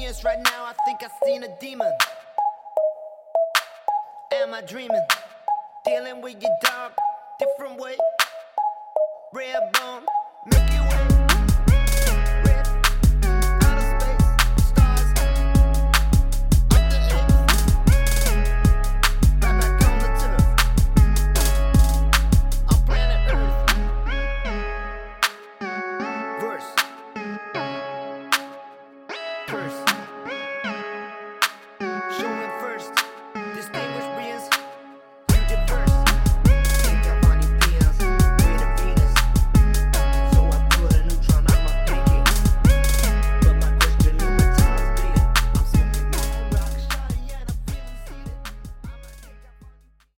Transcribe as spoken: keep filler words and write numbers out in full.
genius right now, I think I seen a demon. Am I dreaming? Dealing with your dog,